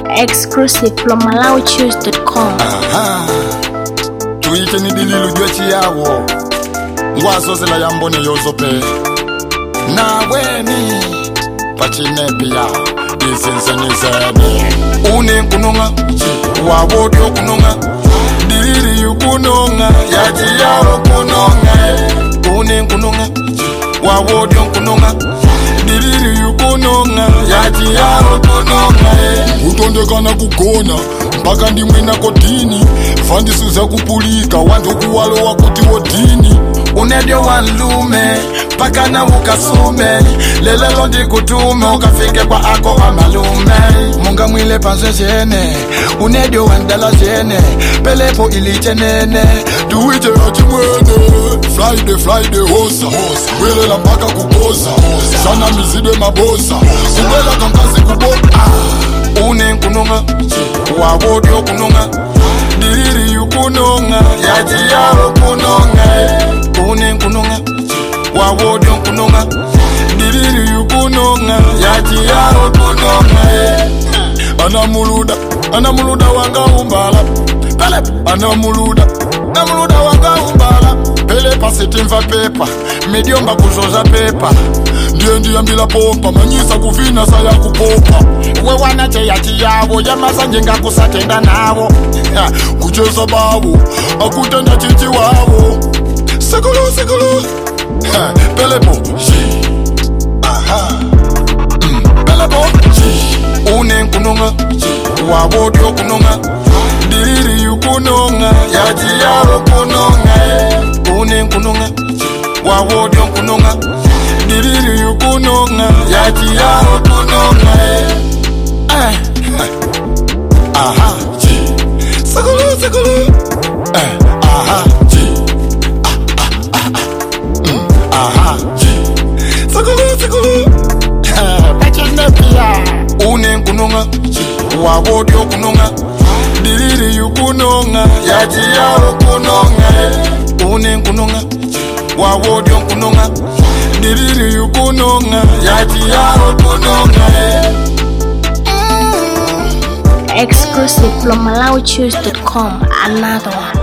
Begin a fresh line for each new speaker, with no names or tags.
Exclusive from MalawiChoose.com.
Tuite ni dililu jwechi yawo ngwazo zela yambone yozope na weni pachinepi ya izinzeni zeni une kununga wabodi okununga dilili yukununga yaji yawo kununga une kununga wabodi okununga dilili yukununga yaji yawo kununga utondekana kukona mpaka ndimwena kodini fandisuza kupulika wandu kuwalo wakuti wodini unedio wanlume paka na ukasume lelelo ndikutume ukafike kwa ako amalume munga mwile panse jene unedio wandala jene pelepo iliche nene duwite achimwene Friday hosa welela mpaka kukosa sana mizide mabosa ubela kankazi kuboka une kununga wabodi okununga dilili yukununga yaji yawo kununga une kununga wabodi okununga dilili yukununga yaji yawo kununga anamuluda wanga umbala pele anamuluda wanga umbala pele pasitimva pepa mediomba kuzoza pepa ndiambila pompa manyisa kuvina saya kupopa wewana cheyachi yawo yamasanje ngakusatenda nawo kucheza bawo akutenda chichi wawo sekulu pelepo pelepo une kununga wabodi okununga dilili yukununga yaji yawo kununga une kununga wabodi okununga dilili yukununga yaji yawo kununga sekulu sekulu pachinepia une kununga wabodi okununga dilili yukununga yaji yawo kununga une kununga wabodi okununga dilili yukununga yaji yawo kununga
Exclusive from MalawiChoose.com. Another one.